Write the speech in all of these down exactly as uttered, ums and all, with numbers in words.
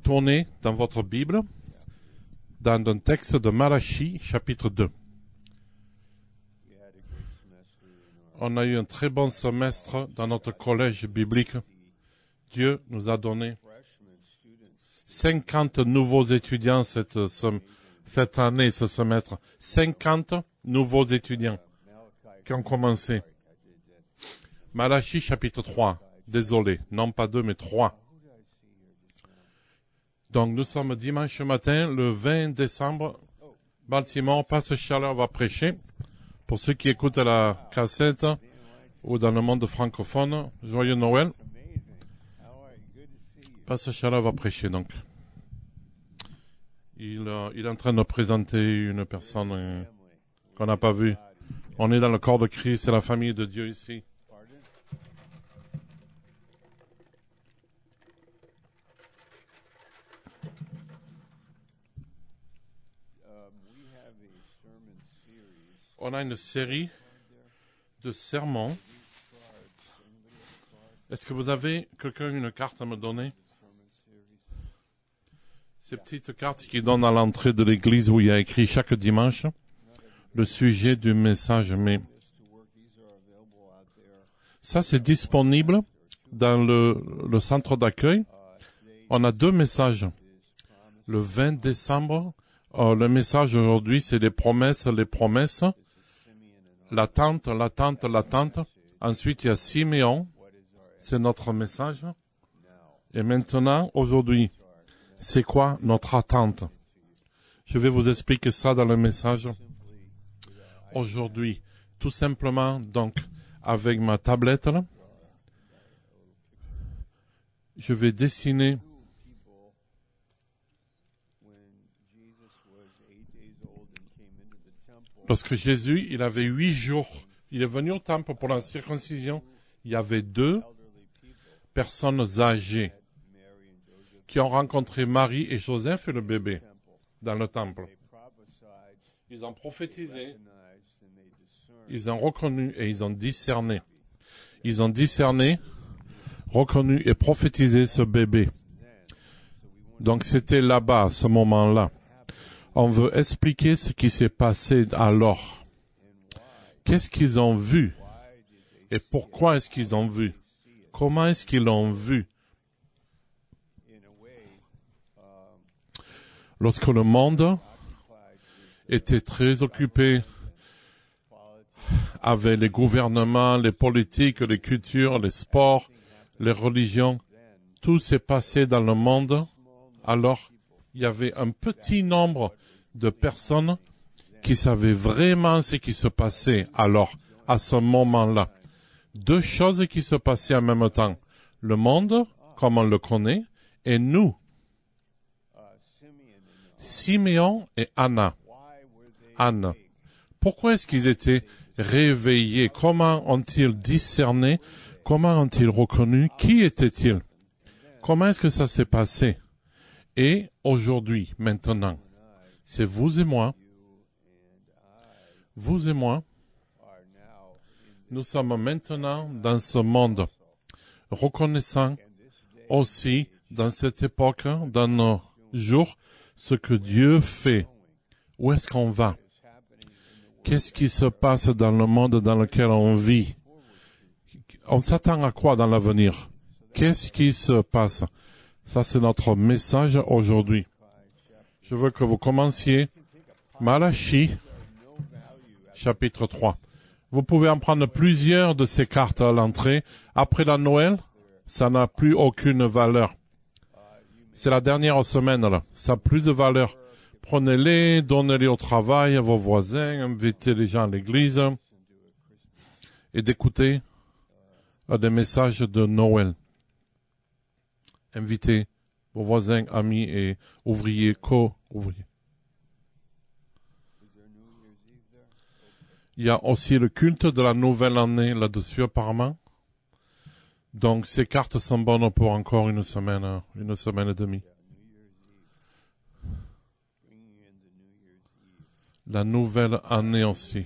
tourner dans votre Bible dans un texte de Malachie, chapitre deux. On a eu un très bon semestre dans notre collège biblique. Dieu nous a donné cinquante nouveaux étudiants cette, cette année, ce semestre. cinquante nouveaux étudiants qui ont commencé. Malachie, chapitre trois. Désolé, non pas deux, mais trois. Donc, nous sommes dimanche matin, le vingt décembre. Baltimore, Pasteur Chaleur va prêcher. Pour ceux qui écoutent à la cassette ou dans le monde francophone, joyeux Noël. Pasteur Chaleur va prêcher, donc. Il, euh, il est en train de présenter une personne euh, qu'on n'a pas vue. On est dans le corps de Christ, c'est la famille de Dieu ici. On a une série de sermons. Est-ce que vous avez quelqu'un une carte à me donner? Ces petites cartes qui donnent à l'entrée de l'église où il y a écrit chaque dimanche le sujet du message. Mais ça, c'est disponible dans le, le centre d'accueil. On a deux messages. Le vingt décembre, euh, le message aujourd'hui, c'est les promesses, les promesses. L'attente, l'attente, l'attente. Ensuite, il y a Siméon. C'est notre message. Et maintenant, aujourd'hui, c'est quoi notre attente? Je vais vous expliquer ça dans le message. Aujourd'hui, tout simplement, donc, avec ma tablette, là, je vais dessiner lorsque Jésus, il avait huit jours, il est venu au temple pour la circoncision, il y avait deux personnes âgées qui ont rencontré Marie et Joseph et le bébé dans le temple. Ils ont prophétisé, ils ont reconnu et ils ont discerné. Ils ont discerné, reconnu et prophétisé ce bébé. Donc c'était là-bas, à ce moment-là. On veut expliquer ce qui s'est passé alors. Qu'est-ce qu'ils ont vu? Et pourquoi est-ce qu'ils ont vu? Comment est-ce qu'ils l'ont vu? Lorsque le monde était très occupé avec les gouvernements, les politiques, les cultures, les sports, les religions, tout s'est passé dans le monde. Alors, il y avait un petit nombre de personnes qui savaient vraiment ce qui se passait alors, à ce moment-là. Deux choses qui se passaient en même temps. Le monde, comme on le connaît, et nous. Siméon et Anna. Anne. Pourquoi est-ce qu'ils étaient réveillés? Comment ont-ils discerné? Comment ont-ils reconnu? Qui étaient-ils? Comment est-ce que ça s'est passé? Et aujourd'hui, maintenant, c'est vous et moi. Vous et moi. Nous sommes maintenant dans ce monde, reconnaissant aussi dans cette époque, dans nos jours, ce que Dieu fait. Où est-ce qu'on va? Qu'est-ce qui se passe dans le monde dans lequel on vit? On s'attend à quoi dans l'avenir? Qu'est-ce qui se passe? Ça, c'est notre message aujourd'hui. Je veux que vous commenciez Malachie, chapitre trois. Vous pouvez en prendre plusieurs de ces cartes à l'entrée. Après la Noël, ça n'a plus aucune valeur. C'est la dernière semaine, là. Ça n'a plus de valeur. Prenez-les, donnez-les au travail, à vos voisins, invitez les gens à l'église et d'écouter des messages de Noël. Invitez vos voisins, amis et ouvriers, co-ouvriers. Il y a aussi le culte de la nouvelle année là-dessus apparemment. Donc ces cartes sont bonnes pour encore une semaine, une semaine et demie. La nouvelle année aussi.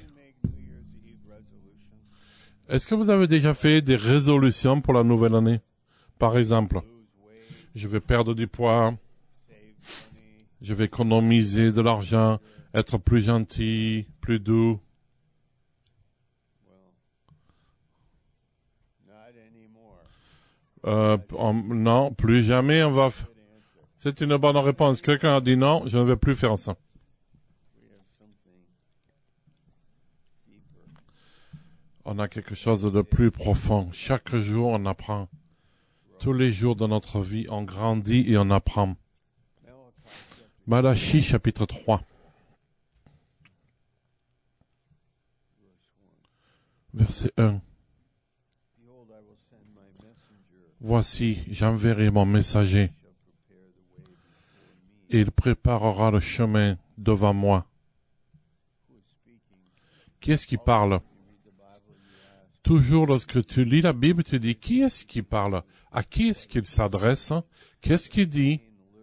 Est-ce que vous avez déjà fait des résolutions pour la nouvelle année? Par exemple, je vais perdre du poids, Je vais économiser de l'argent, être plus gentil, plus doux. Euh, on, non, plus jamais on va... F... C'est une bonne réponse. Quelqu'un a dit non, je ne vais plus faire ça. On a quelque chose de plus profond. Chaque jour, on apprend. Tous les jours de notre vie, on grandit et on apprend. Malachie, chapitre trois. Verset un. Voici, j'enverrai mon messager, et il préparera le chemin devant moi. Qui est-ce qui parle? Toujours lorsque tu lis la Bible, tu dis, qui est-ce qui parle? À qui est-ce qu'il s'adresse? Qu'est-ce qu'il dit?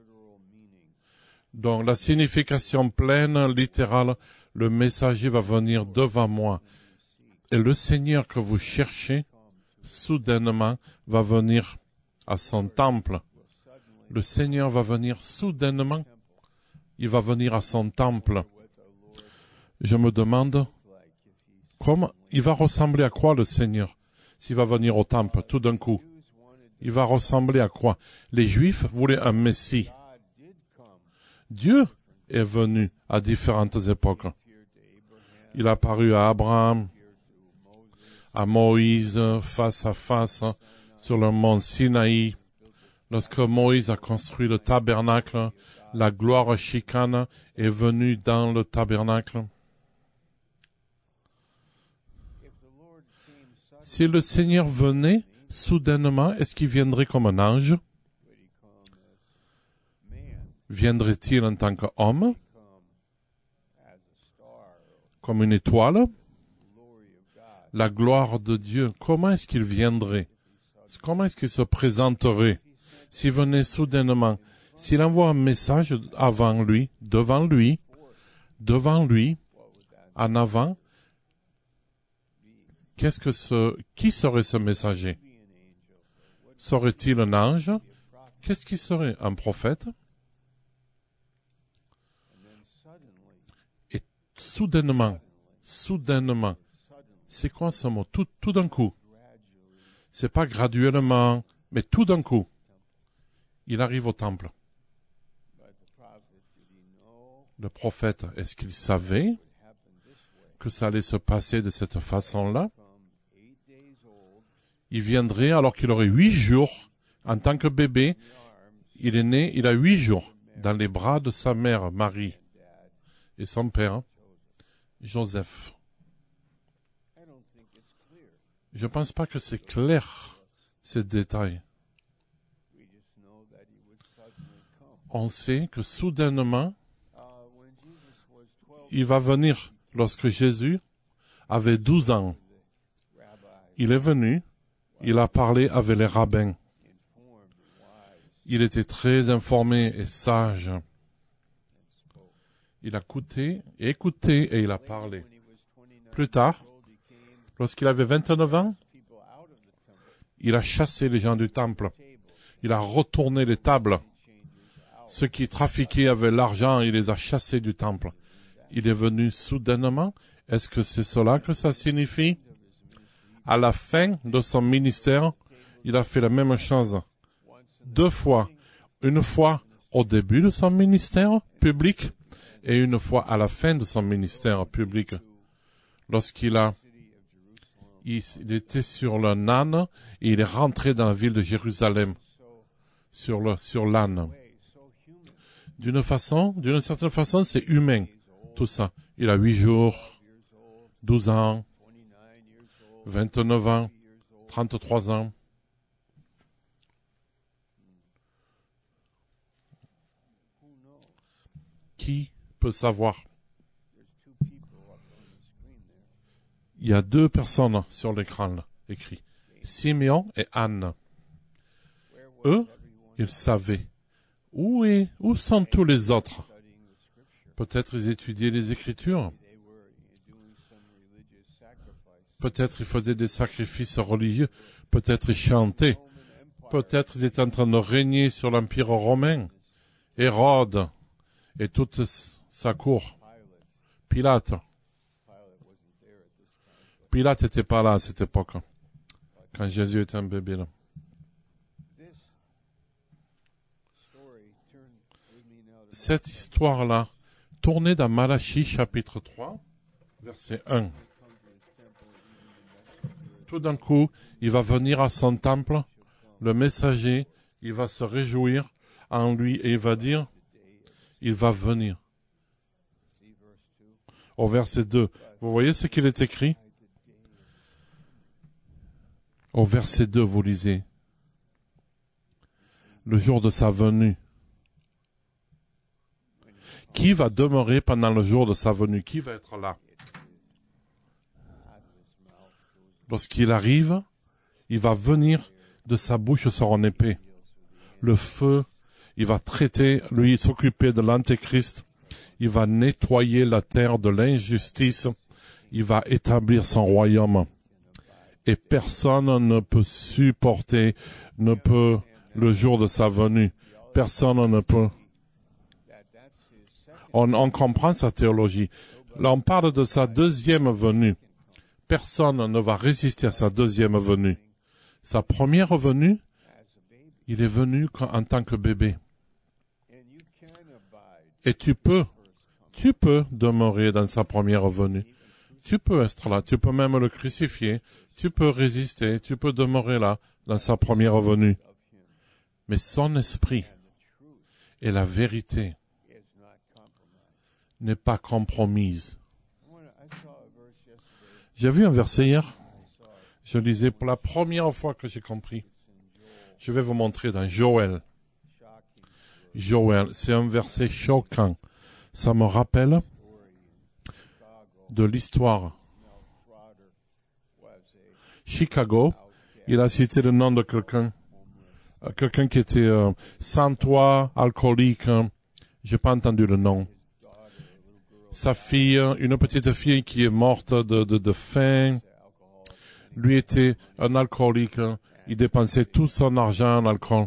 Donc, la signification pleine, littérale, le messager va venir devant moi. Et le Seigneur que vous cherchez, soudainement, va venir à son temple. Le Seigneur va venir soudainement. Il va venir à son temple. Je me demande, comment, il va ressembler à quoi le Seigneur, s'il va venir au temple tout d'un coup? Il va ressembler à quoi? Les Juifs voulaient un Messie. Dieu est venu à différentes époques. Il a apparu à Abraham, à Moïse, face à face, sur le mont Sinaï. Lorsque Moïse a construit le tabernacle, la gloire chicane est venue dans le tabernacle. Si le Seigneur venait soudainement, est-ce qu'il viendrait comme un ange? Viendrait-il en tant qu'homme? Comme une étoile? La gloire de Dieu, comment est-ce qu'il viendrait? Comment est-ce qu'il se présenterait? S'il venait soudainement, s'il envoie un message avant lui, devant lui, devant lui, en avant, qu'est-ce que ce, qui serait ce messager? Serait-il un ange? Qu'est-ce qui serait? Un prophète? Et soudainement, soudainement, c'est quoi ce mot? Tout, tout d'un coup. C'est pas graduellement, mais tout d'un coup. Il arrive au temple. Le prophète, est-ce qu'il savait que ça allait se passer de cette façon-là? Il viendrait alors qu'il aurait huit jours. En tant que bébé, il est né, il a huit jours dans les bras de sa mère, Marie, et son père, Joseph. Je ne pense pas que c'est clair, ces détails. On sait que soudainement, il va venir lorsque Jésus avait douze ans. Il est venu, il a parlé avec les rabbins. Il était très informé et sage. Il a écouté, écouté et il a parlé. Plus tard, lorsqu'il avait vingt-neuf ans, il a chassé les gens du temple. Il a retourné les tables. Ceux qui trafiquaient avec l'argent, il les a chassés du temple. Il est venu soudainement. Est-ce que c'est cela que ça signifie? À la fin de son ministère, il a fait la même chose. Deux fois. Une fois au début de son ministère public et une fois à la fin de son ministère public. Lorsqu'il a, il, il était sur le âne et il est rentré dans la ville de Jérusalem sur le, sur l'âne. D'une façon, d'une certaine façon, c'est humain, tout ça. Il a huit jours, douze ans, vingt-neuf ans, trente-trois ans. Qui peut savoir? Il y a deux personnes sur l'écran là, écrit. Simeon et Anne. Eux, ils savaient. Où est, où sont tous les autres? Peut-être ils étudiaient les Écritures. Peut-être ils faisaient des sacrifices religieux. Peut-être ils chantaient. Peut-être ils étaient en train de régner sur l'Empire romain. Hérode et toute sa cour. Pilate. Pilate n'était pas là à cette époque, quand Jésus était un bébé là. Cette histoire-là, tournée dans Malachie chapitre trois, verset un. Tout d'un coup, il va venir à son temple, le messager, il va se réjouir en lui et il va dire, il va venir. Au verset deux, vous voyez ce qu'il est écrit? Au verset deux, vous lisez, le jour de sa venue. Qui va demeurer pendant le jour de sa venue? Qui va être là? Lorsqu'il arrive, il va venir de sa bouche son épée. Le feu, il va traiter, lui, s'occuper de l'antéchrist. Il va nettoyer la terre de l'injustice. Il va établir son royaume. Et personne ne peut supporter, ne peut, le jour de sa venue. Personne ne peut. On, on comprend sa théologie. Là, on parle de sa deuxième venue. Personne ne va résister à sa deuxième venue. Sa première venue, il est venu en tant que bébé. Et tu peux, tu peux demeurer dans sa première venue. Tu peux être là, tu peux même le crucifier, tu peux résister, tu peux demeurer là, dans sa première venue. Mais son esprit et la vérité n'est pas compromise. J'ai vu un verset hier, je lisais pour la première fois que j'ai compris. Je vais vous montrer dans Joël. Joël, c'est un verset choquant. Ça me rappelle de l'histoire. Chicago, il a cité le nom de quelqu'un, quelqu'un qui était euh, sans toit, alcoolique. J'ai pas entendu le nom. Sa fille, une petite fille qui est morte de, de, de faim. Lui était un alcoolique. Il dépensait tout son argent en alcool.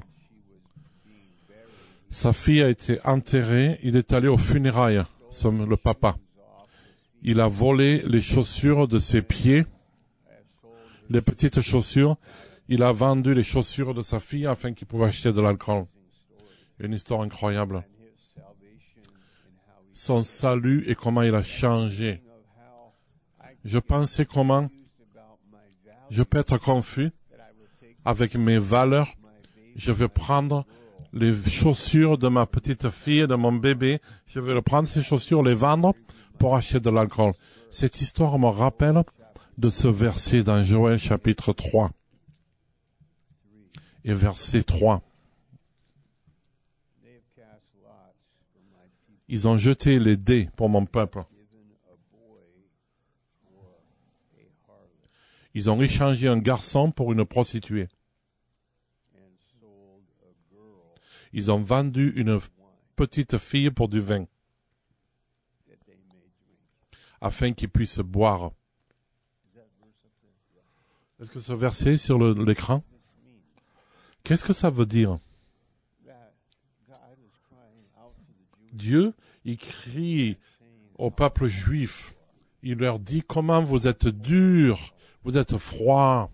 Sa fille a été enterrée. Il est allé aux funérailles, son, le papa. Il a volé les chaussures de ses pieds, les petites chaussures. Il a vendu les chaussures de sa fille afin qu'il pouvait acheter de l'alcool. Une histoire incroyable. Son salut et comment il a changé. Je pensais comment je peux être confus avec mes valeurs. Je vais prendre les chaussures de ma petite fille, de mon bébé. Je vais prendre ces chaussures, les vendre pour acheter de l'alcool. Cette histoire me rappelle de ce verset dans Joël chapitre trois. Et verset trois. Ils ont jeté les dés pour mon peuple. Ils ont échangé un garçon pour une prostituée. Ils ont vendu une petite fille pour du vin, afin qu'ils puissent boire. Est-ce que ce verset est sur le, l'écran? Qu'est-ce que ça veut dire? Dieu, il crie au peuple juif. Il leur dit comment vous êtes durs, vous êtes froids.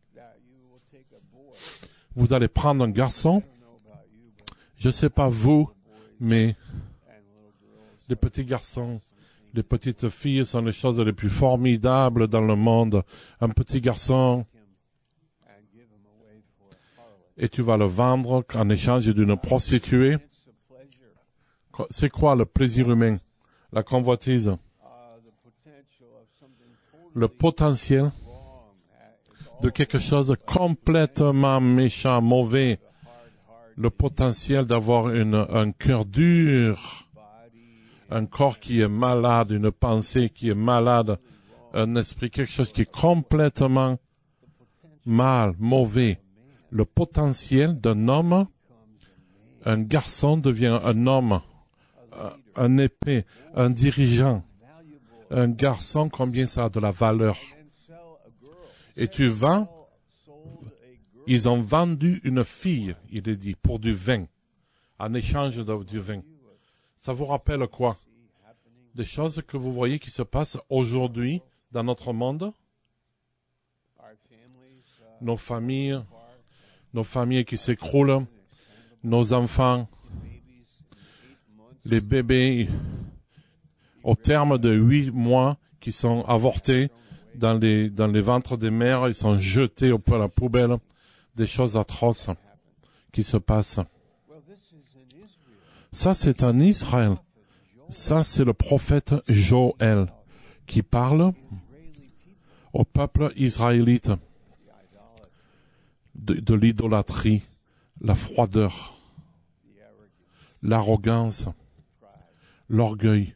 Vous allez prendre un garçon. Je ne sais pas vous, mais les petits garçons, les petites filles sont les choses les plus formidables dans le monde. Un petit garçon, et tu vas le vendre en échange d'une prostituée. C'est quoi le plaisir humain? La convoitise. Le potentiel de quelque chose de complètement méchant, mauvais. Le potentiel d'avoir une, un cœur dur, un corps qui est malade, une pensée qui est malade, un esprit, quelque chose qui est complètement mal, mauvais. Le potentiel d'un homme, un garçon devient un homme, un épée, un dirigeant. Un garçon, combien ça a de la valeur. Et tu vends, ils ont vendu une fille, il est dit, pour du vin, en échange de, du vin. Ça vous rappelle quoi? Des choses que vous voyez qui se passent aujourd'hui dans notre monde? Nos familles, nos familles qui s'écroulent, nos enfants, les bébés au terme de huit mois qui sont avortés dans les, dans les ventres des mères, ils sont jetés au à la poubelle, des choses atroces qui se passent. Ça, c'est en Israël. Ça, c'est le prophète Joël qui parle au peuple israélite de, de l'idolâtrie, la froideur, l'arrogance, l'orgueil.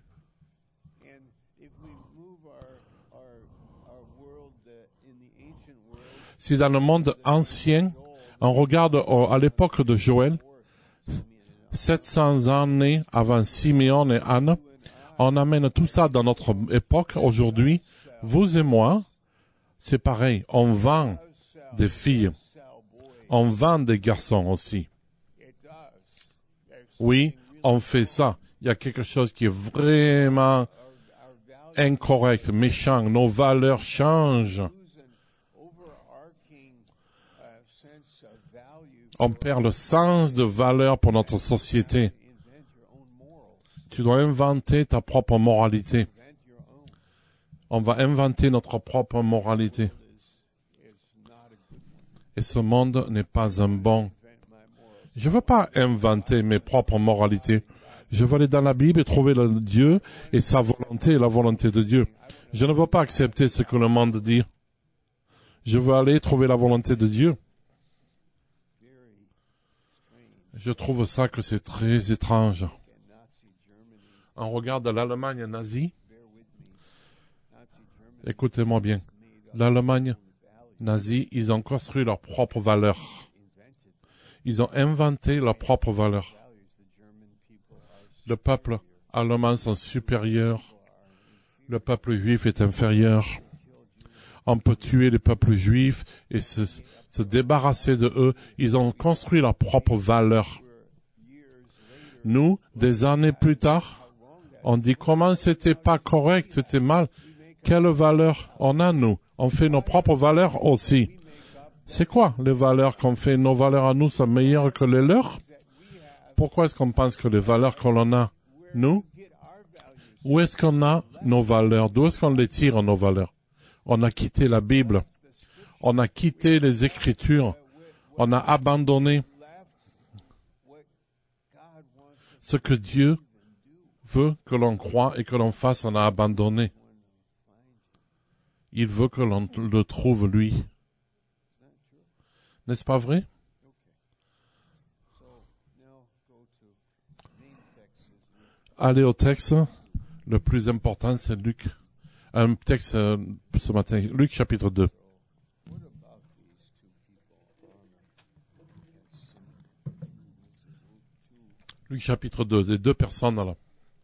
Si dans le monde ancien, on regarde à l'époque de Joël, sept cents années avant Simeon et Anne, on amène tout ça dans notre époque aujourd'hui. Vous et moi, c'est pareil. On vend des filles. On vend des garçons aussi. Oui, on fait ça. Il y a quelque chose qui est vraiment incorrect, méchant. Nos valeurs changent. On perd le sens de valeur pour notre société. Tu dois inventer ta propre moralité. On va inventer notre propre moralité. Et ce monde n'est pas un bon. Je ne veux pas inventer mes propres moralités. Je veux aller dans la Bible et trouver le Dieu et sa volonté et la volonté de Dieu. Je ne veux pas accepter ce que le monde dit. Je veux aller trouver la volonté de Dieu. Je trouve ça que c'est très étrange. On regarde l'Allemagne nazie. Écoutez-moi bien. L'Allemagne nazie, ils ont construit leurs propres valeurs. Ils ont inventé leurs propres valeurs. Le peuple allemand sont supérieurs. Le peuple juif est inférieur. On peut tuer les peuples juifs et se, se débarrasser de eux. Ils ont construit leurs propres valeurs. Nous, des années plus tard, on dit comment c'était pas correct, c'était mal. Quelle valeur on a, nous? On fait nos propres valeurs aussi. C'est quoi les valeurs qu'on fait? Nos valeurs à nous sont meilleures que les leurs? Pourquoi est-ce qu'on pense que les valeurs que l'on a, nous? Où est-ce qu'on a nos valeurs? D'où est-ce qu'on les tire, nos valeurs? On a quitté la Bible. On a quitté les Écritures. On a abandonné ce que Dieu veut que l'on croie et que l'on fasse. On a abandonné. Il veut que l'on le trouve, lui. N'est-ce pas vrai? Allez au texte. Le plus important, c'est Luc. Un texte euh, ce matin. Luc chapitre deux. Luc chapitre deux. Les deux personnes là.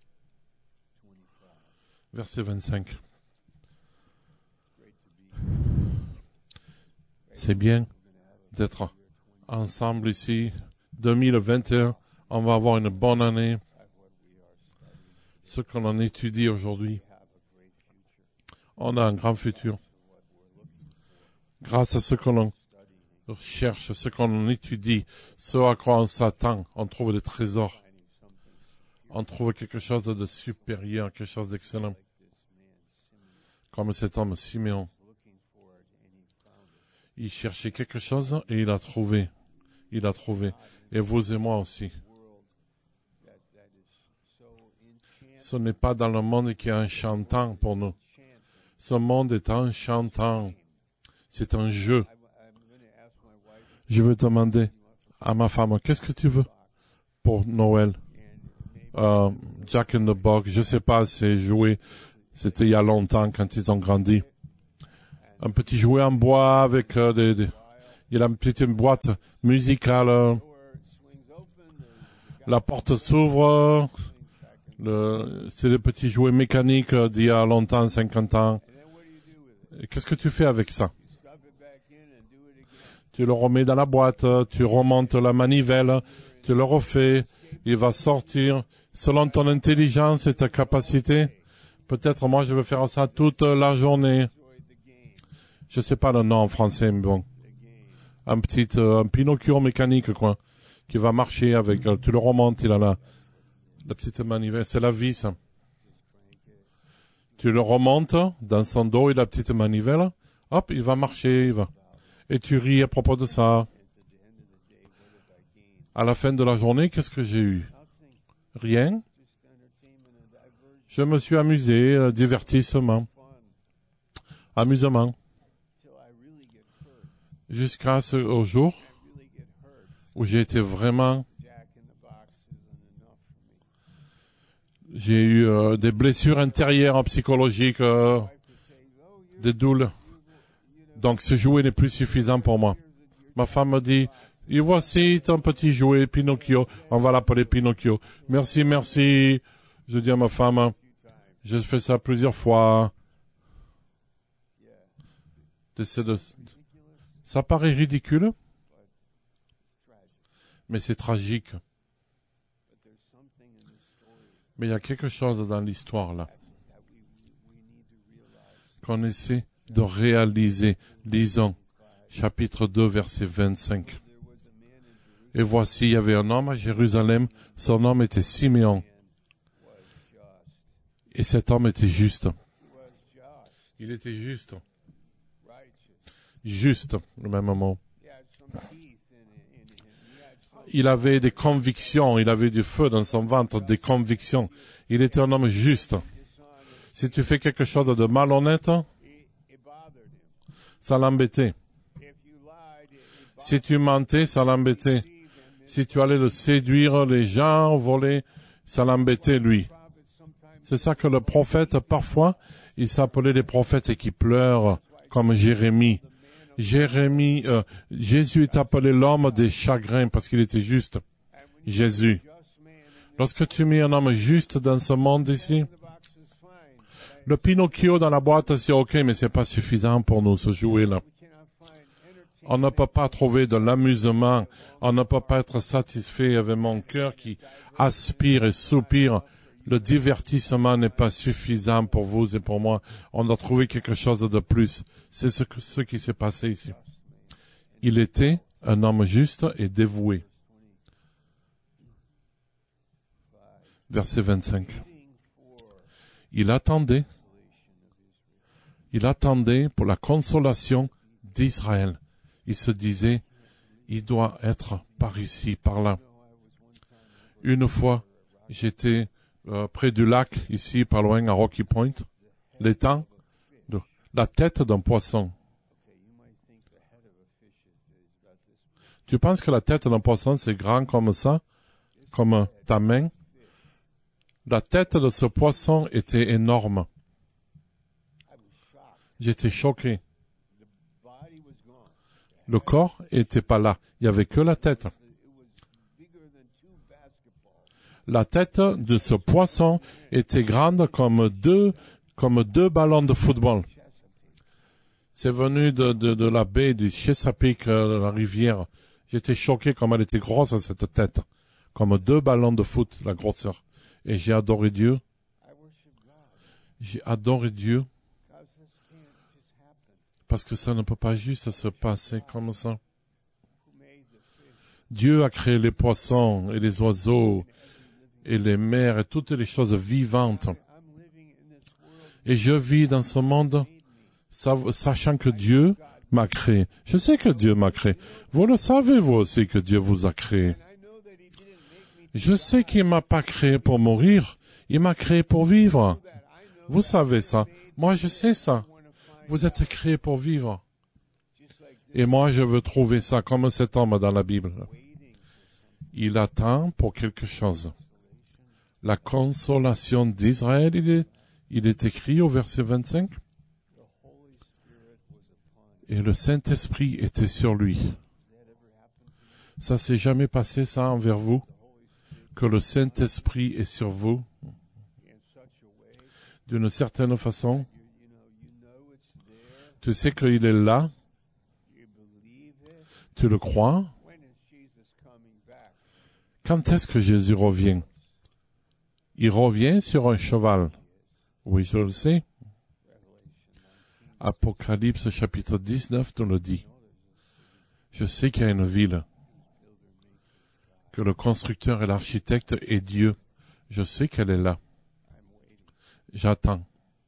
Verset vingt-cinq. C'est bien d'être ensemble ici. deux mille vingt et un, on va avoir une bonne année. Ce que l'on étudie aujourd'hui, on a un grand futur. Grâce à ce que l'on cherche, ce qu'on étudie, ce à quoi on s'attend, on trouve des trésors. On trouve quelque chose de supérieur, quelque chose d'excellent. Comme cet homme Simeon. Il cherchait quelque chose et il a trouvé. Il a trouvé. Et vous et moi aussi. Ce n'est pas dans le monde qui est enchantant pour nous. Ce monde est enchantant. C'est un jeu. Je vais demander à ma femme, qu'est-ce que tu veux pour Noël? Euh, Jack in the Box, je sais pas, c'est joué. C'était il y a longtemps quand ils ont grandi. Un petit jouet en bois avec euh, des, des... Il y a une petite boîte musicale. Euh, la porte s'ouvre. Le, c'est des petits jouets mécaniques euh, d'il y a longtemps, cinquante ans. Et qu'est-ce que tu fais avec ça? Tu le remets dans la boîte, tu remontes la manivelle, tu le refais, il va sortir selon ton intelligence et ta capacité. Peut-être moi je vais faire ça toute la journée. Je sais pas le nom en français, mais bon. Un petit, euh, un Pinocchio mécanique, quoi. Qui va marcher avec, euh, tu le remontes, il a la, la petite manivelle. C'est la vis. Tu le remontes dans son dos et la petite manivelle. Hop, il va marcher, il va. Et tu ris à propos de ça. À la fin de la journée, qu'est-ce que j'ai eu? Rien. Je me suis amusé, euh, divertissement. Amusement. Jusqu'à ce au jour où j'ai été vraiment... J'ai eu euh, des blessures intérieures psychologiques, euh, des douleurs. Donc ce jouet n'est plus suffisant pour moi. Ma femme me dit, et voici ton petit jouet, Pinocchio. On va l'appeler Pinocchio. Merci, merci. Je dis à ma femme, j'ai fait ça plusieurs fois. De, de, ça paraît ridicule, mais c'est tragique. Mais il y a quelque chose dans l'histoire là qu'on essaie de réaliser. Lisons chapitre deux, verset vingt-cinq. Et voici, il y avait un homme à Jérusalem, son nom était Siméon. Et cet homme était juste. Il était juste. Juste, le même mot. Il avait des convictions, il avait du feu dans son ventre, des convictions. Il était un homme juste. Si tu fais quelque chose de malhonnête, ça l'embêtait. Si tu mentais, ça l'embêtait. Si tu allais le séduire, les gens, voler, ça l'embêtait, lui. C'est ça que le prophète, parfois, il s'appelait les prophètes qui pleurent, comme Jérémie. Jérémie, euh, Jésus est appelé l'homme des chagrins parce qu'il était juste. Jésus. Lorsque tu mets un homme juste dans ce monde ici, le Pinocchio dans la boîte, c'est ok, mais c'est pas suffisant pour nous, ce jouet-là. On ne peut pas trouver de l'amusement. On ne peut pas être satisfait avec mon cœur qui aspire et soupire. Le divertissement n'est pas suffisant pour vous et pour moi. On doit trouver quelque chose de plus. C'est ce, que, ce qui s'est passé ici. Il était un homme juste et dévoué. Verset vingt-cinq. Il attendait. Il attendait pour la consolation d'Israël. Il se disait, il doit être par ici, par là. Une fois, j'étais euh, près du lac, ici, pas loin, à Rocky Point. L'étang, de, la tête d'un poisson. Tu penses que la tête d'un poisson, c'est grand comme ça, comme ta main? La tête de ce poisson était énorme. J'étais choqué. Le corps était pas là. Il y avait que la tête. La tête de ce poisson était grande comme deux, comme deux ballons de football. C'est venu de, de, de la baie du Chesapeake, de la rivière. J'étais choqué comme elle était grosse, cette tête. Comme deux ballons de foot, la grosseur. Et j'ai adoré Dieu. J'ai adoré Dieu. Parce que ça ne peut pas juste se passer comme ça. Dieu a créé les poissons et les oiseaux et les mers et toutes les choses vivantes. Et je vis dans ce monde sachant que Dieu m'a créé. Je sais que Dieu m'a créé. Vous le savez, vous aussi, que Dieu vous a créé. Je sais qu'il m'a pas créé pour mourir. Il m'a créé pour vivre. Vous savez ça. Moi, je sais ça. Vous êtes créés pour vivre. Et moi, je veux trouver ça comme cet homme dans la Bible. Il attend pour quelque chose. La consolation d'Israël, il est, il est écrit au verset vingt-cinq. Et le Saint-Esprit était sur lui. Ça s'est jamais passé, ça, envers vous? Que le Saint-Esprit est sur vous? D'une certaine façon? Tu sais qu'il est là. Tu le crois. Quand est-ce que Jésus revient? Il revient sur un cheval. Oui, je le sais. Apocalypse chapitre dix-neuf nous le dit. Je sais qu'il y a une ville, que le constructeur et l'architecte est Dieu. Je sais qu'elle est là. J'attends.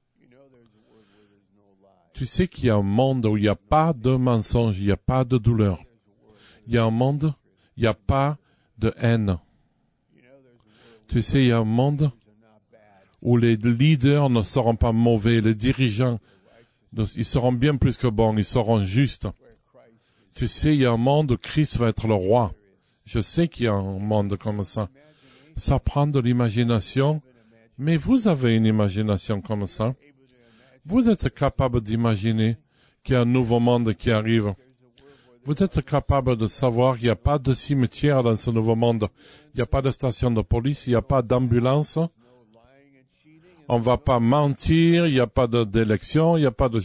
Tu sais qu'il y a un monde où il n'y a pas de mensonge, il n'y a pas de douleur. Il y a un monde, il n'y a pas de haine. Tu sais, il y a un monde où les leaders ne seront pas mauvais, les dirigeants, ils seront bien plus que bons, ils seront justes. Tu sais, il y a un monde où Christ va être le roi. Je sais qu'il y a un monde comme ça. Ça prend de l'imagination, mais vous avez une imagination comme ça. Vous êtes capable d'imaginer qu'il y a un nouveau monde qui arrive. Vous êtes capable de savoir qu'il n'y a pas de cimetière dans ce nouveau monde. Il n'y a pas de station de police, il n'y a pas d'ambulance. On ne va pas mentir, il n'y a pas de, d'élection, il n'y a pas de,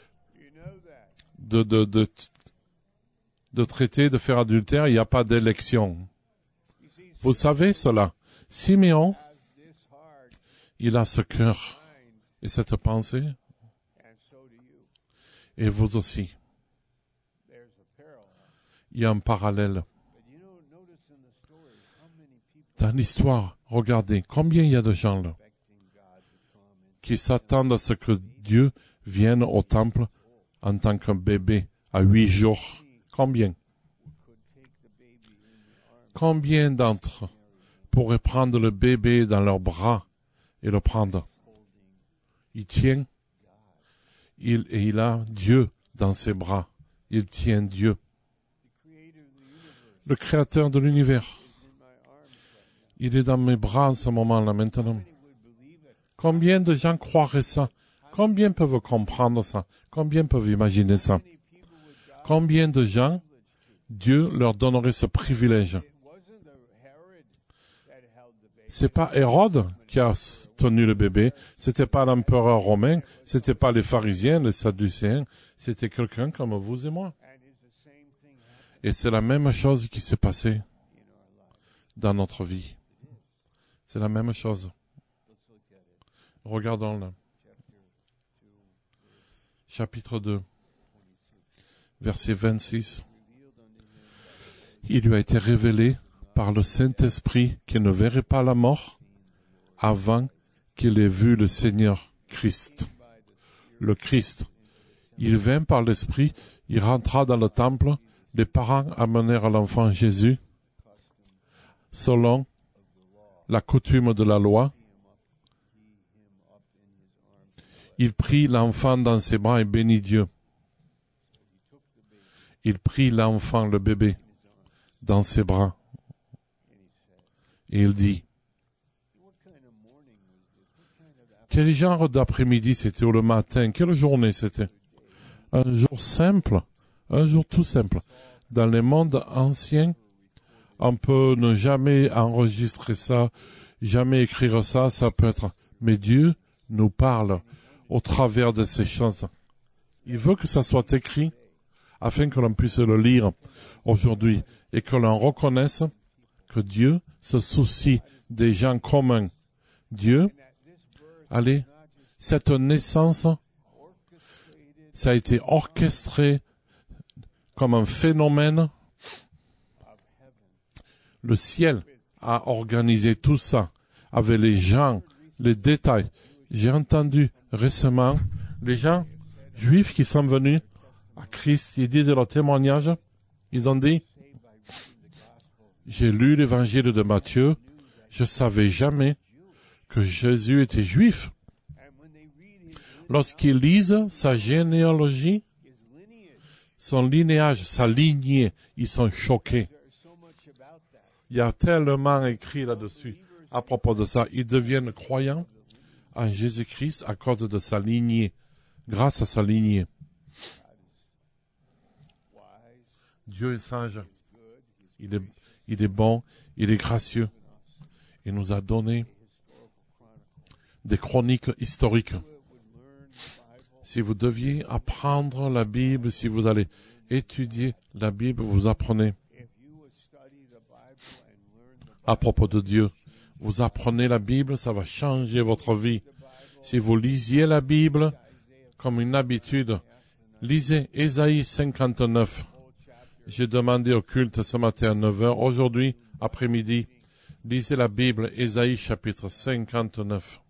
de, de, de, de traiter, de faire adultère, il n'y a pas d'élection. Vous savez cela. Siméon, il a ce cœur et cette pensée. Et vous aussi. Il y a un parallèle. Dans l'histoire, regardez, combien il y a de gens là qui s'attendent à ce que Dieu vienne au temple en tant qu'un bébé à huit jours. Combien? Combien d'entre pourraient prendre le bébé dans leurs bras et le prendre? Il tient, il, et il a Dieu dans ses bras. Il tient Dieu. Le créateur de l'univers. Il est dans mes bras en ce moment-là maintenant. Combien de gens croiraient ça? Combien peuvent comprendre ça? Combien peuvent imaginer ça? Combien de gens, Dieu leur donnerait ce privilège? C'est pas Hérode qui a tenu le bébé, c'était pas l'empereur romain, c'était pas les pharisiens, les sadducéens, c'était quelqu'un comme vous et moi. Et c'est la même chose qui s'est passée dans notre vie. C'est la même chose. Regardons-le. Chapitre deux, verset vingt-six. Il lui a été révélé par le Saint-Esprit qu'il ne verrait pas la mort avant qu'il ait vu le Seigneur Christ. Le Christ. Il vint par l'Esprit, il rentra dans le temple, les parents amenèrent l'enfant Jésus, selon la coutume de la loi. Il prit l'enfant dans ses bras et bénit Dieu. Il prit l'enfant, le bébé, dans ses bras. Et il dit, quel genre d'après-midi c'était ou le matin? Quelle journée c'était? Un jour simple, un jour tout simple. Dans les mondes anciens, on peut ne jamais enregistrer ça, jamais écrire ça, ça peut être. Mais Dieu nous parle au travers de ces choses. Il veut que ça soit écrit afin que l'on puisse le lire aujourd'hui et que l'on reconnaisse que Dieu se soucie des gens communs. Dieu, allez, cette naissance, ça a été orchestré comme un phénomène. Le ciel a organisé tout ça avec les gens, les détails. J'ai entendu récemment les gens juifs qui sont venus à Christ, ils disent leur témoignage, ils ont dit, j'ai lu l'évangile de Matthieu, je savais jamais que Jésus était juif. Lorsqu'ils lisent sa généalogie, son linéage, sa lignée, ils sont choqués. Il y a tellement écrit là-dessus à propos de ça. Ils deviennent croyants en Jésus-Christ à cause de sa lignée, grâce à sa lignée. Dieu est sage. Il est, il est bon, il est gracieux. Il nous a donné des chroniques historiques. Si vous deviez apprendre la Bible, si vous allez étudier la Bible, vous apprenez. à propos de Dieu. Vous apprenez la Bible, ça va changer votre vie. Si vous lisiez la Bible comme une habitude, lisez Ésaïe cinquante-neuf. J'ai demandé au culte ce matin à neuf heures. Aujourd'hui, après-midi, lisez la Bible, Ésaïe chapitre cinquante-neuf.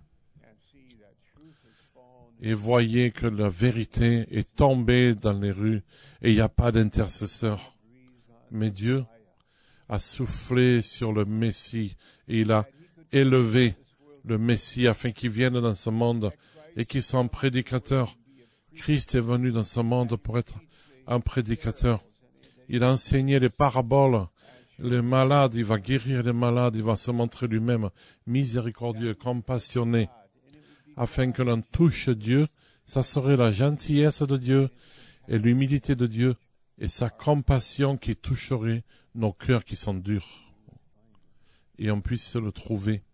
Et voyez que la vérité est tombée dans les rues et il n'y a pas d'intercesseur. Mais Dieu a soufflé sur le Messie et il a élevé le Messie afin qu'il vienne dans ce monde et qu'il soit un prédicateur. Christ est venu dans ce monde pour être un prédicateur. Il a enseigné les paraboles. Les malades, il va guérir les malades, il va se montrer lui-même miséricordieux, compassionné. Afin que l'on touche Dieu, ça serait la gentillesse de Dieu et l'humilité de Dieu et sa compassion qui toucherait nos cœurs qui sont durs. Et on puisse le trouver.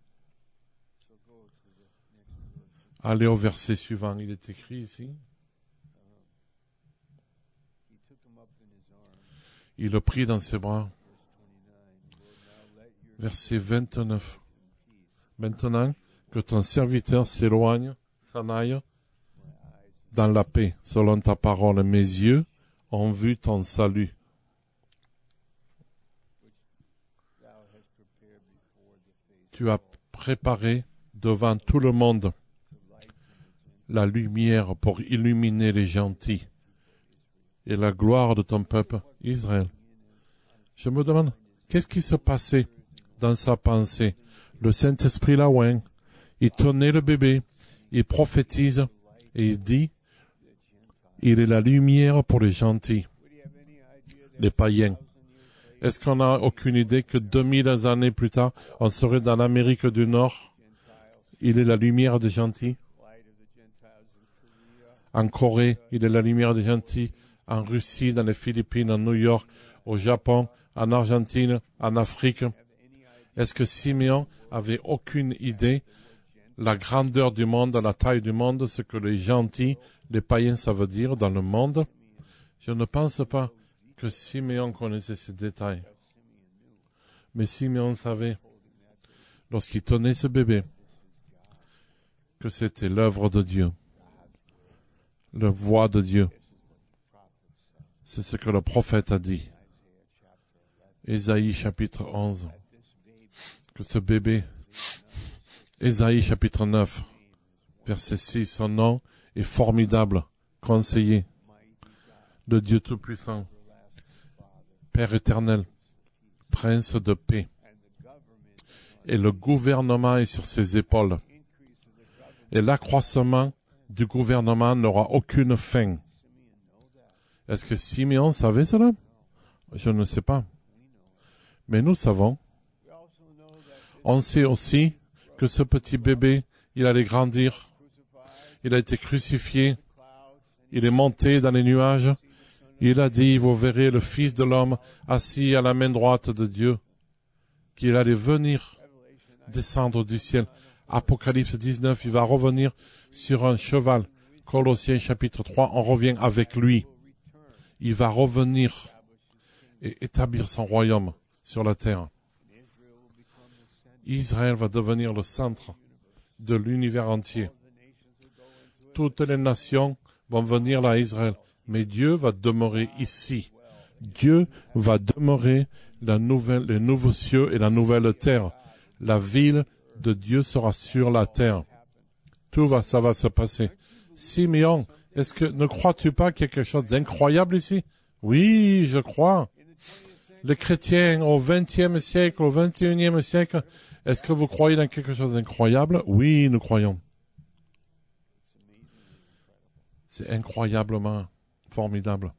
Allez au verset suivant, il est écrit ici. Il le prit dans ses bras. Verset vingt-neuf. Maintenant, que ton serviteur s'éloigne, s'en aille, dans la paix, selon ta parole. Mes yeux ont vu ton salut. Tu as préparé devant tout le monde la lumière pour illuminer les gentils et la gloire de ton peuple Israël. Je me demande, qu'est-ce qui se passait dans sa pensée? Le Saint-Esprit l'a oint. Il tenait le bébé, il prophétise et il dit, il est la lumière pour les gentils, les païens. Est-ce qu'on n'a aucune idée que deux mille années plus tard, on serait dans l'Amérique du Nord? Il est la lumière des gentils. En Corée, il est la lumière des gentils. En Russie, dans les Philippines, en New York, au Japon, en Argentine, en Afrique. Est-ce que Simeon avait aucune idée la grandeur du monde, la taille du monde, ce que les gentils, les païens, ça veut dire dans le monde? Je ne pense pas que Simeon connaissait ces détails. Mais Simeon savait, lorsqu'il tenait ce bébé, que c'était l'œuvre de Dieu, la voix de Dieu. C'est ce que le prophète a dit. Ésaïe chapitre onze. Que ce bébé, Ésaïe chapitre neuf, verset six, son nom est formidable, conseiller de Dieu Tout-Puissant, Père éternel, Prince de paix. Et le gouvernement est sur ses épaules. Et l'accroissement du gouvernement n'aura aucune fin. Est-ce que Simeon savait cela? Je ne sais pas. Mais nous savons. On sait aussi que ce petit bébé, il allait grandir. Il a été crucifié. Il est monté dans les nuages. Il a dit, vous verrez le Fils de l'homme assis à la main droite de Dieu, qu'il allait venir descendre du ciel. Apocalypse dix-neuf, il va revenir sur un cheval. Colossiens chapitre trois, on revient avec lui. Il va revenir et établir son royaume sur la terre. Israël va devenir le centre de l'univers entier. Toutes les nations vont venir là à Israël, mais Dieu va demeurer ici. Dieu va demeurer la nouvelle, les nouveaux cieux et la nouvelle terre. La ville de Dieu sera sur la terre. Tout va, ça va se passer. Simeon, est-ce que, ne crois-tu pas qu'il y a quelque chose d'incroyable ici? Oui, je crois. Les chrétiens au vingtième siècle, au vingt et unième siècle, est-ce que vous croyez dans quelque chose d'incroyable? Oui, nous croyons. C'est incroyablement formidable.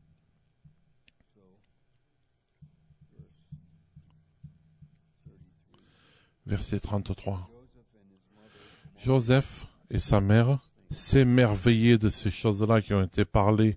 Verset trente-trois. Joseph et sa mère s'émerveillaient de ces choses-là qui ont été parlées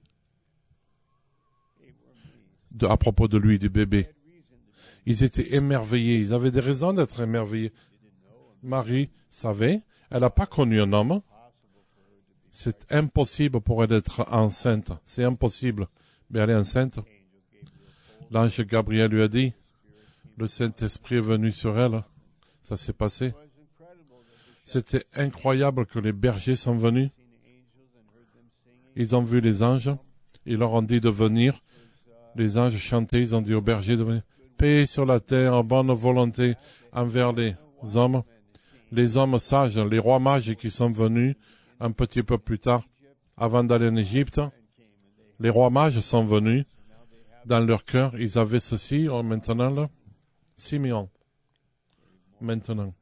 de, à propos de lui, du bébé. Ils étaient émerveillés. Ils avaient des raisons d'être émerveillés. Marie savait, elle n'a pas connu un homme. C'est impossible pour elle d'être enceinte. C'est impossible. Mais elle est enceinte. L'ange Gabriel lui a dit, le Saint-Esprit est venu sur elle. Ça s'est passé. C'était incroyable que les bergers sont venus. Ils ont vu les anges. Ils leur ont dit de venir. Les anges chantaient. Ils ont dit aux bergers de venir. Paix sur la terre, bonne volonté envers les hommes. Les hommes sages, les rois mages qui sont venus un petit peu plus tard, avant d'aller en Égypte, les rois mages sont venus. Dans leur cœur, ils avaient ceci. Oh, maintenant, là, Simeon. Maintenant.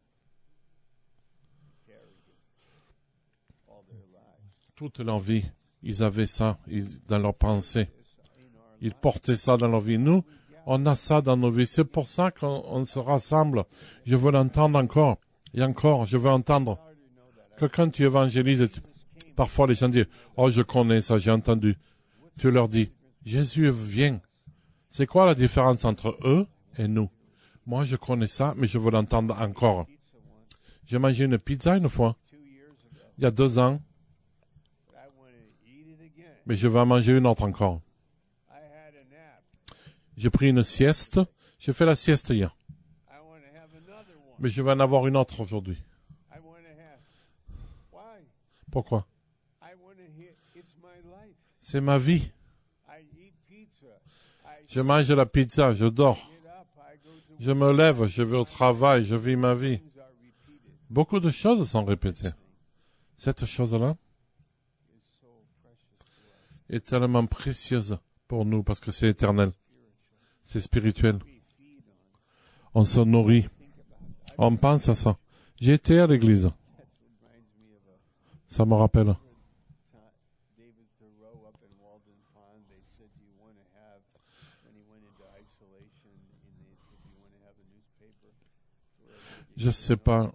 Toute leur vie, ils avaient ça ils, dans leur pensée. Ils portaient ça dans leur vie. Nous, on a ça dans nos vies. C'est pour ça qu'on on se rassemble. Je veux l'entendre encore. Et encore, je veux entendre. Que quand tu évangélises, tu... parfois les gens disent, oh, je connais ça, j'ai entendu. Tu leur dis, Jésus vient. C'est quoi la différence entre eux et nous? Moi, je connais ça, mais je veux l'entendre encore. J'ai mangé une pizza une fois, il y a deux ans, mais je vais en manger une autre encore. J'ai pris une sieste, j'ai fait la sieste hier, mais je vais en avoir une autre aujourd'hui. Pourquoi? C'est ma vie. Je mange la pizza, je dors. Je me lève, je vais au travail, je vis ma vie. Beaucoup de choses sont répétées. Cette chose-là est tellement précieuse pour nous parce que c'est éternel. C'est spirituel. On se nourrit. On pense à ça. J'ai été à l'église. Ça me rappelle. Je sais pas.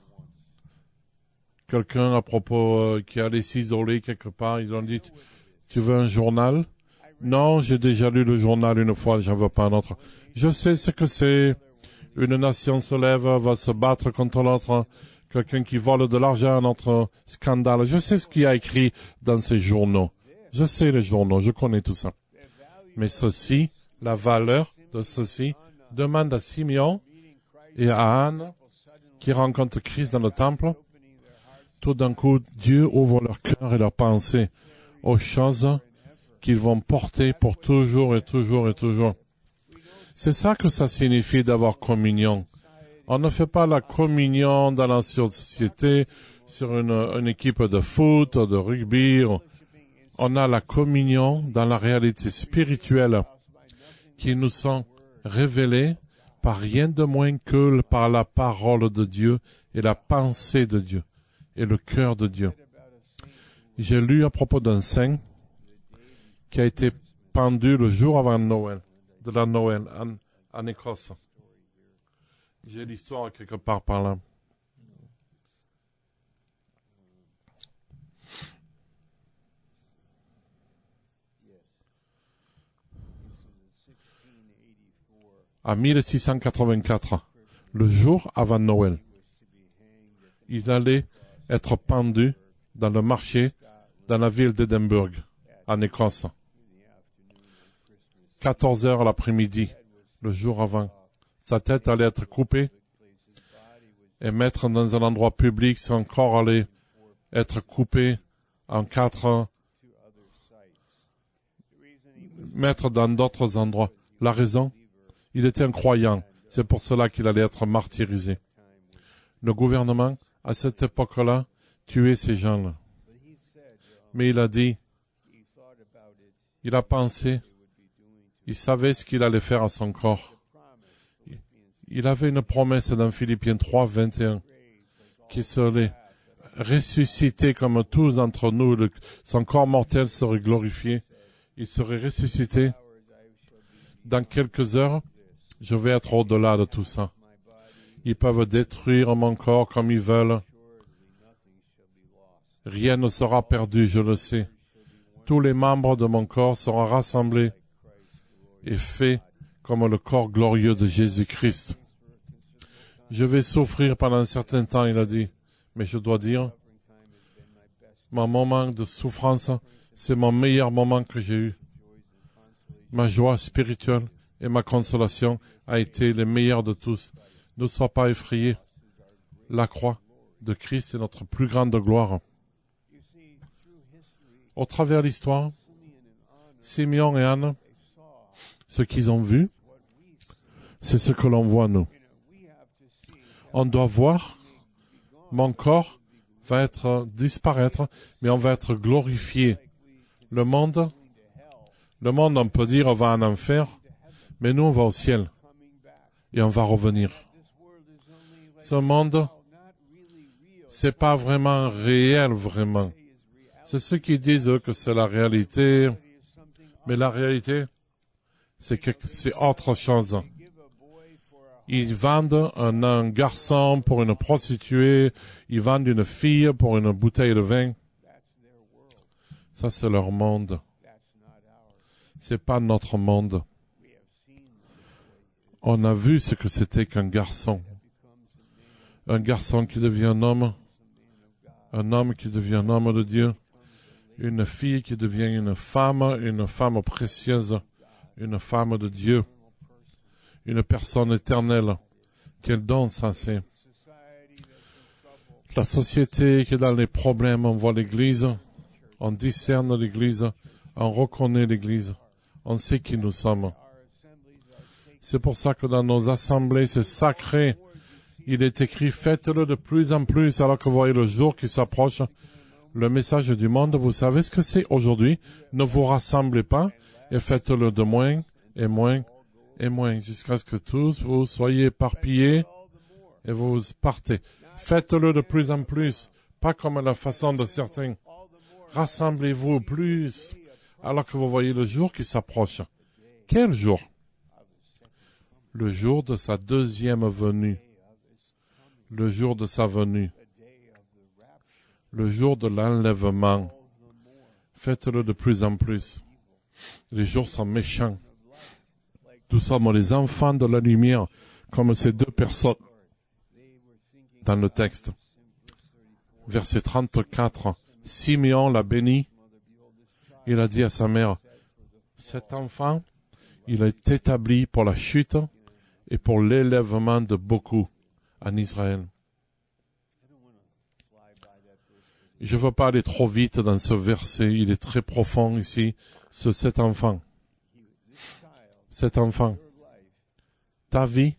Quelqu'un à propos euh, qui allait s'isoler quelque part, ils ont dit, tu veux un journal? Non, j'ai déjà lu le journal une fois, j'en veux pas un autre. Je sais ce que c'est. Une nation se lève, va se battre contre l'autre. Quelqu'un qui vole de l'argent, un autre scandale. Je sais ce qu'il y a écrit dans ces journaux. Je sais les journaux, je connais tout ça. Mais ceci, la valeur de ceci, demande à Simeon et à Anne, qui rencontrent Christ dans le temple. Tout d'un coup, Dieu ouvre leur cœur et leur pensée aux choses qu'ils vont porter pour toujours et toujours et toujours. C'est ça que ça signifie d'avoir communion. On ne fait pas la communion dans la société sur une, une équipe de foot, de rugby. On a la communion dans la réalité spirituelle qui nous sont révélées par rien de moins que par la parole de Dieu et la pensée de Dieu et le cœur de Dieu. J'ai lu à propos d'un saint qui a été pendu le jour avant Noël, de la Noël, en, en Écosse. J'ai l'histoire quelque part par là. À mille six cent quatre-vingt-quatre, le jour avant Noël, il allait être pendu dans le marché dans la ville d'Édimbourg, en Écosse. quatorze heures l'après-midi, le jour avant. Sa tête allait être coupée et mettre dans un endroit public, son corps allait être coupé en quatre, mettre dans d'autres endroits. La raison? Il était un croyant. C'est pour cela qu'il allait être martyrisé. Le gouvernement, à cette époque-là, tuait ces gens-là. Mais il a dit, il a pensé, il savait ce qu'il allait faire à son corps. Il avait une promesse dans Philippiens trois, vingt et un, qu'il serait ressuscité comme tous entre nous. Le, son corps mortel serait glorifié. Il serait ressuscité. Dans quelques heures, je vais être au-delà de tout ça. Ils peuvent détruire mon corps comme ils veulent. Rien ne sera perdu, je le sais. Tous les membres de mon corps seront rassemblés et faits comme le corps glorieux de Jésus-Christ. Je vais souffrir pendant un certain temps, il a dit. Mais je dois dire, mon moment de souffrance, c'est mon meilleur moment que j'ai eu. Ma joie spirituelle et ma consolation a été le meilleur de tous. Ne sois pas effrayé. La croix de Christ est notre plus grande gloire. Au travers de l'histoire, Simeon et Anne, ce qu'ils ont vu, c'est ce que l'on voit nous. On doit voir, mon corps va être disparaître, mais on va être glorifié. Le monde, le monde, on peut dire, on va en enfer, mais nous, on va au ciel. Et on va revenir. Ce monde, c'est pas vraiment réel, vraiment. C'est ceux qui disent eux, que c'est la réalité, mais la réalité, c'est que c'est autre chose. Ils vendent un, un garçon pour une prostituée, ils vendent une fille pour une bouteille de vin. Ça, c'est leur monde. C'est pas notre monde. On a vu ce que c'était qu'un garçon. Un garçon qui devient un homme. Un homme qui devient un homme de Dieu. Une fille qui devient une femme, une femme précieuse. Une femme de Dieu. Une personne éternelle. Quel don ça c'est. La société qui est dans les problèmes, on voit l'église, on discerne l'église, on reconnaît l'église, on sait qui nous sommes. C'est pour ça que dans nos assemblées, c'est sacré. Il est écrit, faites-le de plus en plus alors que vous voyez le jour qui s'approche. Le message du monde, vous savez ce que c'est aujourd'hui? Ne vous rassemblez pas et faites-le de moins et moins et moins jusqu'à ce que tous vous soyez éparpillés et vous partez. Faites-le de plus en plus, pas comme la façon de certains. Rassemblez-vous plus alors que vous voyez le jour qui s'approche. Quel jour? Le jour de sa deuxième venue. Le jour de sa venue. Le jour de l'enlèvement. Faites-le de plus en plus. Les jours sont méchants. Nous sommes les enfants de la lumière, comme ces deux personnes dans le texte. Verset trente-quatre. Simeon l'a béni. Il a dit à sa mère, cet enfant, il est établi pour la chute et pour l'élèvement de beaucoup en Israël. Je ne veux pas aller trop vite dans ce verset. Il est très profond ici, ce cet enfant. Cet enfant. Ta vie,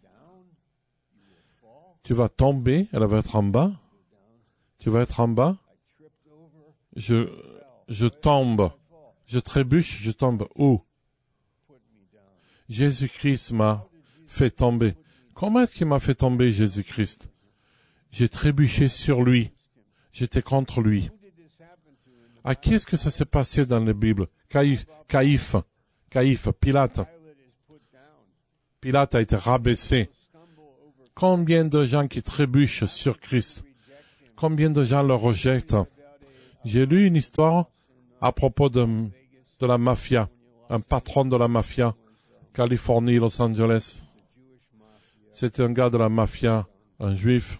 tu vas tomber, elle va être en bas. Tu vas être en bas. Je, je tombe. Je trébuche, je tombe. Où? Jésus-Christ m'a fait tomber. Comment est-ce qu'il m'a fait tomber, Jésus-Christ? J'ai trébuché sur lui. J'étais contre lui. À qui est-ce que ça s'est passé dans la Bible? Caïphe, Caïphe, Caïphe, Pilate. Pilate a été rabaissé. Combien de gens qui trébuchent sur Christ? Combien de gens le rejettent? J'ai lu une histoire à propos de, de la mafia, un patron de la mafia, Californie, Los Angeles. C'était un gars de la mafia, un juif.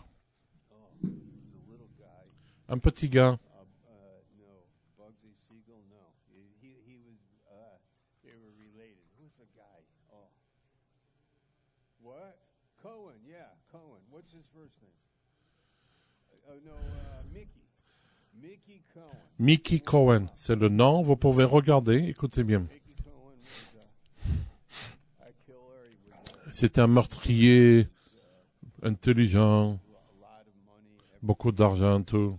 Un petit gars. Mickey Cohen, c'est le nom, vous pouvez regarder, écoutez bien. C'était un meurtrier intelligent, beaucoup d'argent, tout.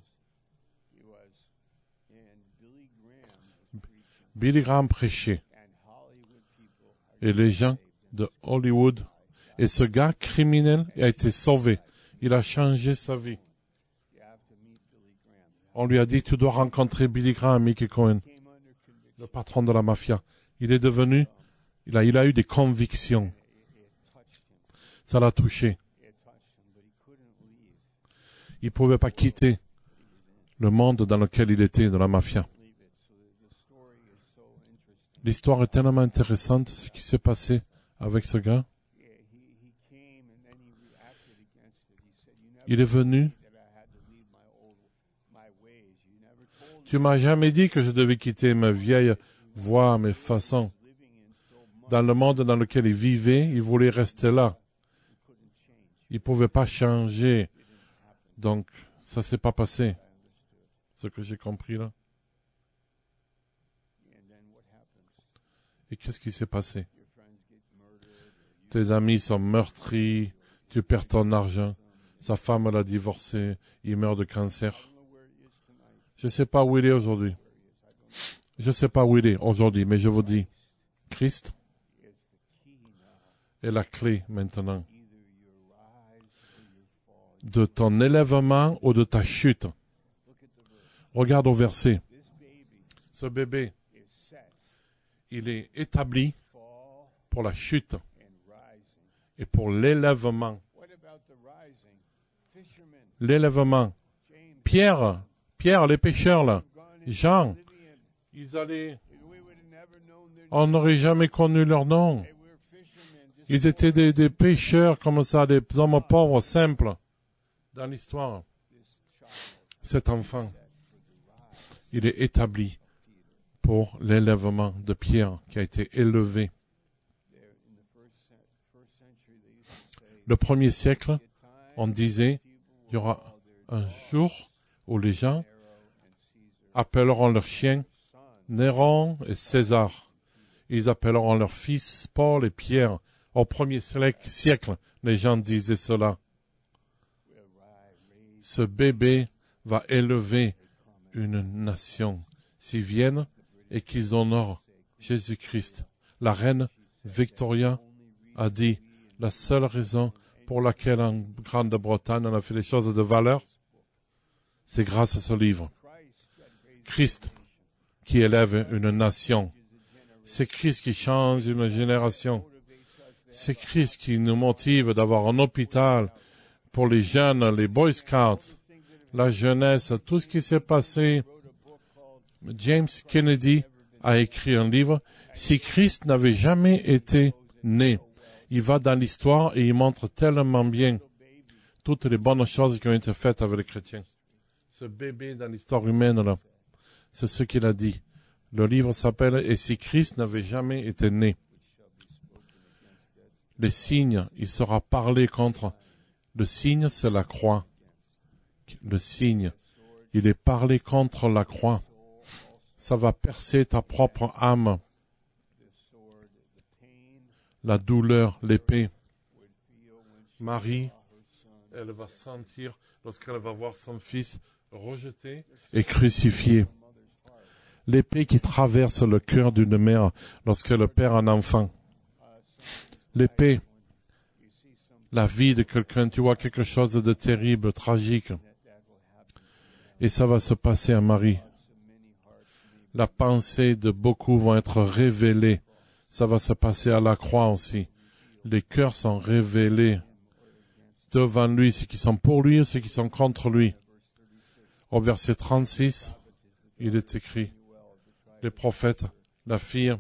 Billy Graham prêchait. Et les gens de Hollywood, et ce gars criminel a été sauvé. Il a changé sa vie. On lui a dit, tu dois rencontrer Billy Graham, Mickey Cohen, le patron de la mafia. Il est devenu, il a, il a eu des convictions. Ça l'a touché. Il ne pouvait pas quitter le monde dans lequel il était, de la mafia. L'histoire est tellement intéressante, ce qui s'est passé avec ce gars. Il est venu. Tu m'as jamais dit que je devais quitter ma vieille voie, mes façons. Dans le monde dans lequel il vivait, il voulait rester là. Il ne pouvait pas changer. Donc, ça ne s'est pas passé. Ce que j'ai compris là. Et qu'est-ce qui s'est passé? Tes amis sont meurtris, tu perds ton argent, sa femme l'a divorcé, il meurt de cancer. Je ne sais pas où il est aujourd'hui. Je ne sais pas où il est aujourd'hui, mais je vous dis, Christ est la clé maintenant de ton élèvement ou de ta chute. Regarde au verset. Ce bébé, il est établi pour la chute et pour l'élèvement. L'élèvement. Pierre, Pierre, les pêcheurs là, Jean, ils allaient, on n'aurait jamais connu leur nom. Ils étaient des, des pêcheurs comme ça, des hommes pauvres, simples, dans l'histoire. Cet enfant, il est établi pour l'élèvement de Pierre qui a été élevé. Le premier siècle, on disait, il y aura un jour où les gens appelleront leurs chiens Néron et César. Ils appelleront leurs fils Paul et Pierre. Au premier siècle, les gens disaient cela. Ce bébé va élever une nation s'ils viennent et qu'ils honorent Jésus-Christ. La reine Victoria a dit, la seule raison pour laquelle en Grande-Bretagne on a fait des choses de valeur, c'est grâce à ce livre. Christ qui élève une nation. C'est Christ qui change une génération. C'est Christ qui nous motive d'avoir un hôpital pour les jeunes, les Boy Scouts, la jeunesse, tout ce qui s'est passé. James Kennedy a écrit un livre. Si Christ n'avait jamais été né, il va dans l'histoire et il montre tellement bien toutes les bonnes choses qui ont été faites avec les chrétiens. Ce bébé dans l'histoire humaine, là, c'est ce qu'il a dit. Le livre s'appelle « Et si Christ n'avait jamais été né ». Les signes, il sera parlé contre. Le signe, c'est la croix. Le signe, il est parlé contre la croix. Ça va percer ta propre âme. La douleur, l'épée. Marie, elle va sentir lorsqu'elle va voir son fils rejeté et crucifié. L'épée qui traverse le cœur d'une mère lorsqu'elle perd un enfant. L'épée, la vie de quelqu'un, tu vois quelque chose de terrible, tragique. Et ça va se passer à Marie. La pensée de beaucoup vont être révélée. Ça va se passer à la croix aussi. Les cœurs sont révélés devant lui, ceux qui sont pour lui et ceux qui sont contre lui. Au verset trente-six, il est écrit, les prophètes, la fille,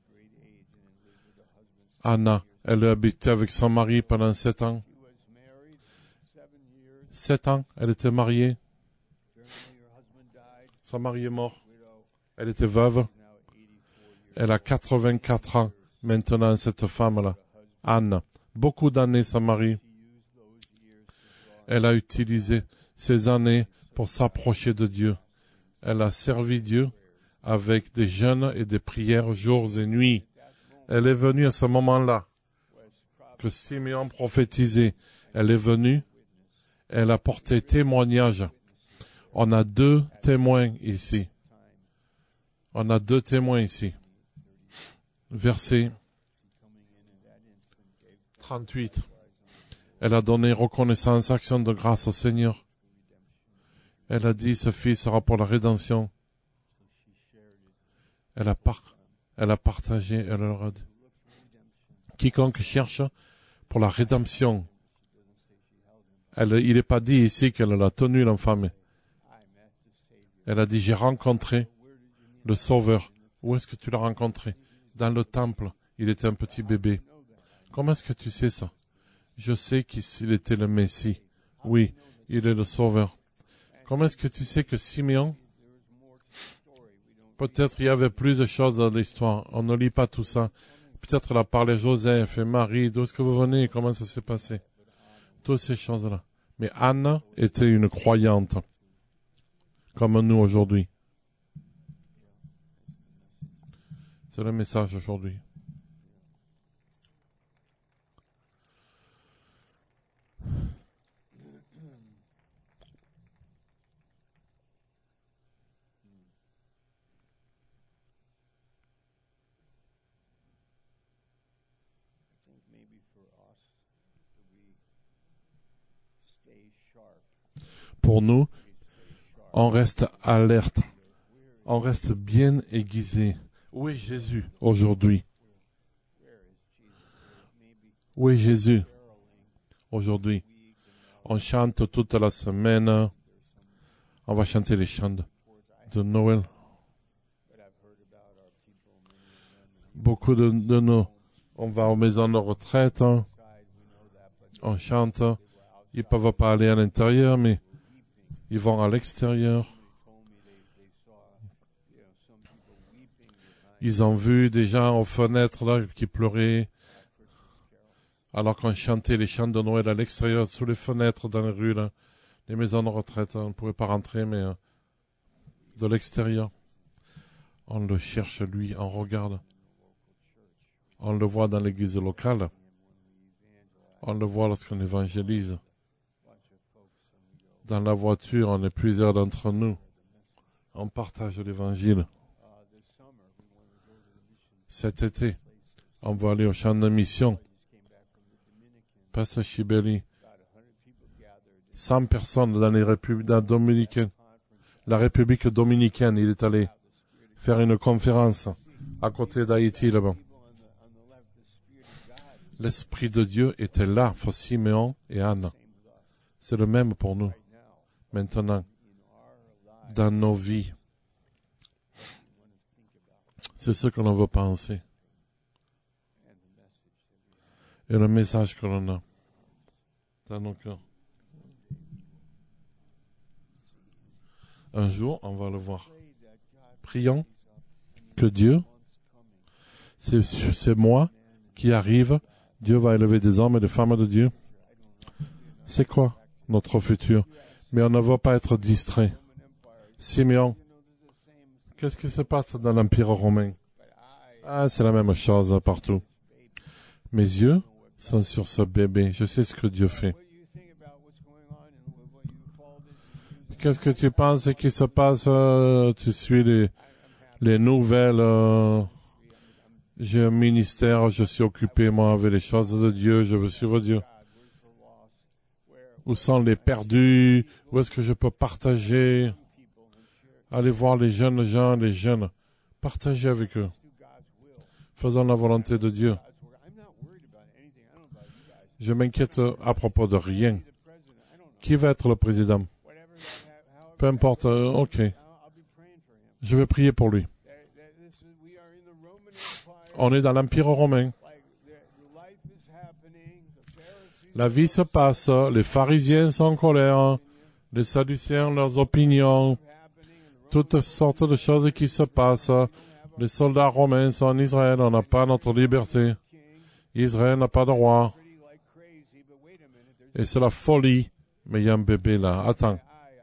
Anna, elle a habité avec son mari pendant sept ans. Sept ans, elle était mariée. Son mari est mort. Elle était veuve. Elle a quatre-vingt-quatre ans maintenant, cette femme-là, Anne. Beaucoup d'années, son mari. Elle a utilisé ces années pour s'approcher de Dieu. Elle a servi Dieu avec des jeûnes et des prières jours et nuits. Elle est venue à ce moment-là que Simeon prophétisait. Elle est venue. Elle a porté témoignage. On a deux témoins ici. On a deux témoins ici. Verset trente-huit. Elle a donné reconnaissance, action de grâce au Seigneur. Elle a dit, ce fils sera pour la rédemption. Elle a, par, elle a partagé, elle leur a dit. Quiconque cherche pour la rédemption. Elle, il n'est pas dit ici qu'elle l'a tenu, l'enfant, mais elle a dit, j'ai rencontré le Sauveur. Où est-ce que tu l'as rencontré? Dans le temple. Il était un petit bébé. Comment est-ce que tu sais ça? Je sais qu'il était le Messie. Oui, il est le Sauveur. Comment est-ce que tu sais que Simeon, peut-être il y avait plus de choses dans l'histoire. On ne lit pas tout ça. Peut-être elle a parlé à Joseph et Marie, d'où est-ce que vous venez, comment ça s'est passé. Toutes ces choses-là. Mais Anne était une croyante, comme nous aujourd'hui. C'est le message aujourd'hui. Pour nous, on reste alerte, on reste bien aiguisé. Où est Jésus aujourd'hui? Où est Jésus aujourd'hui? On chante toute la semaine. On va chanter les chants de Noël. Beaucoup de, de nous, on va aux maisons de retraite. On chante. Ils ne peuvent pas aller à l'intérieur, mais ils vont à l'extérieur. Ils ont vu des gens aux fenêtres là qui pleuraient, alors qu'on chantait les chants de Noël à l'extérieur, sous les fenêtres, dans les rues, là, les maisons de retraite. On ne pouvait pas rentrer, mais euh, de l'extérieur. On le cherche, lui, on regarde. On le voit dans l'église locale. On le voit lorsqu'on évangélise. Dans la voiture, on est plusieurs d'entre nous. On partage l'évangile. Cet été, on va aller au champ de mission. Pasteur Chibeli, cent personnes dans les républiques dominicaines. La République dominicaine, il est allé faire une conférence à côté d'Haïti, là-bas. L'Esprit de Dieu était là pour Siméon et Anne. C'est le même pour nous, maintenant, dans nos vies. C'est ce que l'on veut penser. Et le message que l'on a dans nos cœurs. Un jour, on va le voir. Prions que Dieu, c'est, c'est moi qui arrive. Dieu va élever des hommes et des femmes de Dieu. C'est quoi notre futur? Mais on ne va pas être distrait. Simeon, qu'est-ce qui se passe dans l'Empire romain? Ah, c'est la même chose partout. Mes yeux sont sur ce bébé. Je sais ce que Dieu fait. Qu'est-ce que tu penses qui se passe? Euh, tu suis les, les nouvelles. Euh, j'ai un ministère, je suis occupé, moi, avec les choses de Dieu. Je veux suivre Dieu. Où sont les perdus? Où est-ce que je peux partager? Aller voir les jeunes gens, les jeunes. Partager avec eux. Faisons la volonté de Dieu. Je m'inquiète à propos de rien. Qui va être le président? Peu importe, euh, ok. Je vais prier pour lui. On est dans l'Empire romain. La vie se passe, les pharisiens sont en colère, les sadducéens, leurs opinions, toutes sortes de choses qui se passent. Les soldats romains sont en Israël, on n'a pas notre liberté. Israël n'a pas de roi. Et c'est la folie. Mais il y a un bébé là. Attends.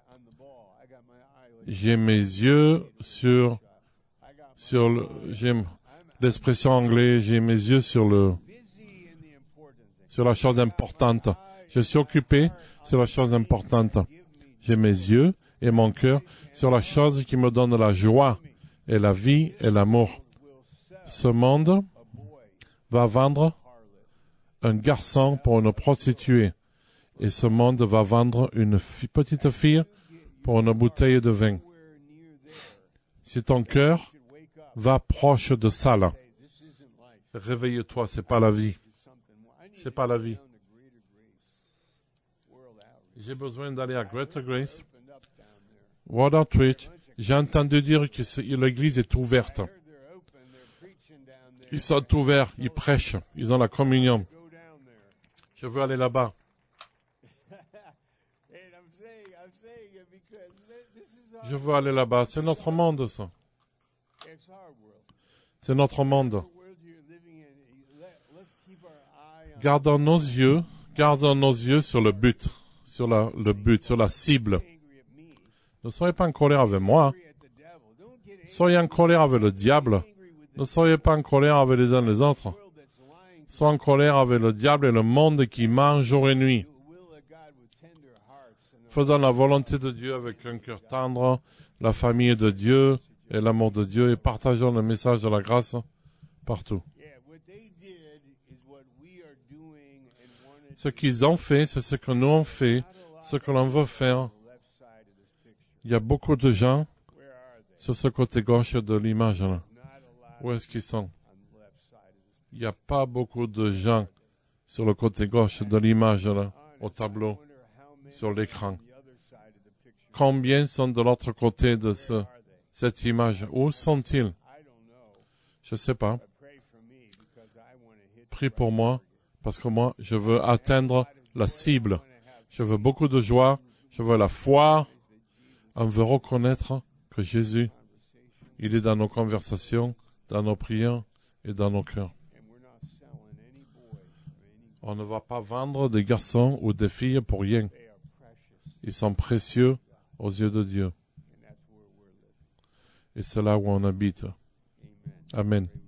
J'ai mes yeux sur, sur le, j'ai l'expression anglaise, j'ai mes yeux sur le, sur la chose importante. Je suis occupé sur la chose importante. J'ai mes yeux et mon cœur sur la chose qui me donne la joie et la vie et l'amour. Ce monde va vendre un garçon pour une prostituée. Et ce monde va vendre une fi- petite fille pour une bouteille de vin. Si ton cœur va proche de ça là, réveille-toi, c'est pas la vie. C'est pas la vie. J'ai besoin d'aller à Greater Grace, World Outreach. J'ai entendu dire que c'est- l'église est ouverte. Ils sont ouverts, ils prêchent, ils ont la communion. Je veux aller là-bas. Je veux aller là-bas. C'est notre monde, ça. C'est notre monde. Gardons nos yeux, gardons nos yeux sur le but, sur la, le but, sur la cible. Ne soyez pas en colère avec moi. Soyez en colère avec le diable. Ne soyez pas en colère avec les uns les autres. Soyez en colère avec le diable et le monde qui ment jour et nuit. Faisons la volonté de Dieu avec un cœur tendre, la famille de Dieu et l'amour de Dieu, et partageons le message de la grâce partout. Ce qu'ils ont fait, c'est ce que nous on fait, ce que l'on veut faire. Il y a beaucoup de gens sur ce côté gauche de l'image là. Où est-ce qu'ils sont? Il n'y a pas beaucoup de gens sur le côté gauche de l'image là, au tableau, sur l'écran. Combien sont de l'autre côté de ce, cette image? Où sont-ils? Je ne sais pas. Prie pour moi, parce que moi, je veux atteindre la cible. Je veux beaucoup de joie, je veux la foi. On veut reconnaître que Jésus, il est dans nos conversations, dans nos prières et dans nos cœurs. On ne va pas vendre des garçons ou des filles pour rien. Ils sont précieux aux yeux de Dieu. Et c'est là où on habite. Amen.